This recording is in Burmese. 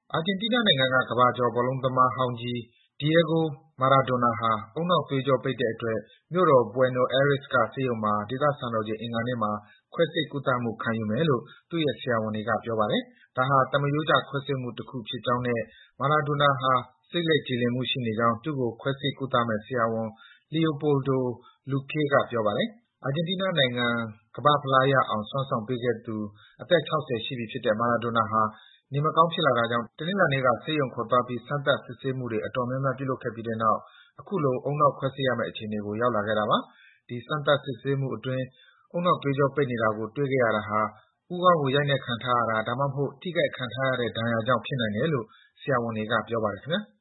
အာဂျင်တီးနားနိုင်ငံက ကမ္ဘာကျော်ဘောလုံးသမားဟောင်းကြီး Diego Maradona ဟာ ဦးနှောက်သွေးကြောပိတ်တဲ့အတွက် မြို့တော် Buenos Aires က ဆေးရုံမှာ ဒေသစံတော်ချိန် အင်္ဂါနေ့မှာ ခွဲစိတ်ကုသမှု ခံယူမယ်လို့ သူ့ရဲ့ ဆရာဝန်တွေက ပြောပါတယ်။ ဒါဟာ သမားရိုးကျ ခွဲစိတ်မှုတခုဖြစ်ကြောင်းနဲ့ Maradona ဟာ စိတ်လက်ကြည်လင်မှုရှိနေကြောင်း သူ့ကို ခွဲစိတ်ကုသမယ့် ဆရာဝန် Leopoldo Luque က ပြောပါတယ်။ အာဂျင်တီးနားနိုင်ငံ ကမ္ဘာ့ဖလားရအောင် စွမ်းဆောင်ပေးခဲ့သူ အသက် ၆၀ ရှိပြီဖြစ်တဲ့ Maradona ဟာ နေမကောင်းဖြစ်လာတာကြောင့် တနင်္လာနေ့က ဆေးရုံခေါ်သွားပြီး စမ်းသပ် စစ်ဆေးမှုတွေ အတော်များများ ပြုလုပ်ခဲ့ပြီးတဲ့နောက် အခုလို ဦးနှောက်ခွဲစိတ်ရမယ့် အခြေအနေကို ရောက်လာခဲ့တာပါ။ ဒီ စမ်းသပ် စစ်ဆေးမှုအတွင်း ဦးနှောက်သွေးကြောပိတ်နေတာကို တွေ့ခဲ့ရတာဟာ ဦးခေါင်းကို ရိုက်နှက်ခံထားရတာ ဒါမှမဟုတ် ထိခိုက်ခံထားရတဲ့ ဒဏ်ရာကြောင့် ဖြစ်နိုင်တယ်လို့ ဆရာဝန်တွေက ပြောပါတယ် ခင်ဗျား။